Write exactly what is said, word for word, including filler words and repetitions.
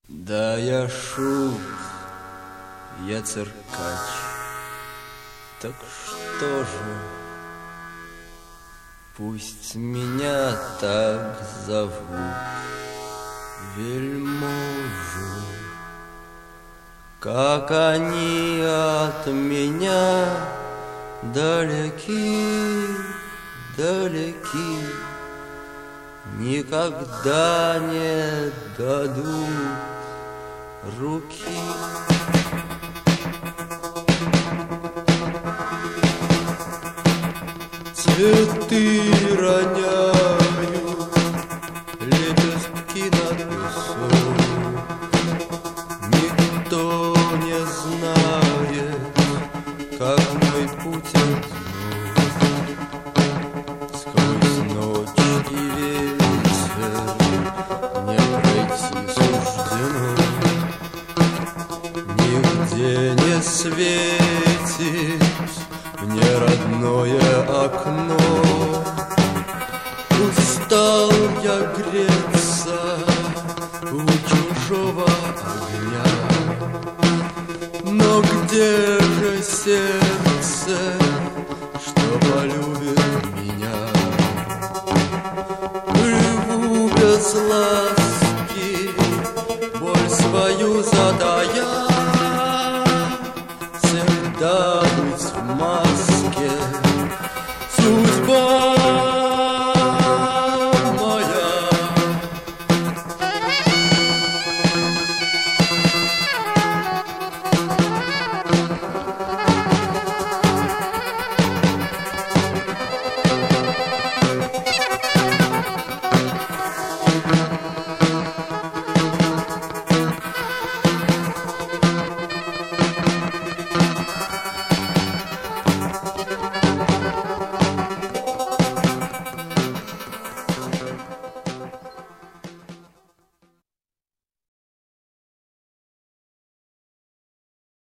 Да, я шут, я циркач. Так что же, пусть меня так зовут, вельможи, как они от меня далеки, далеки, никогда не дадут руки. Цветы роняют лепестки над песок. Никто не знает, как мой путь одинок. Сквозь ночь и ветер не пройти суждено. Нигде не светит мне родное окно. Устал я греться у чужого огня, но где же сердце?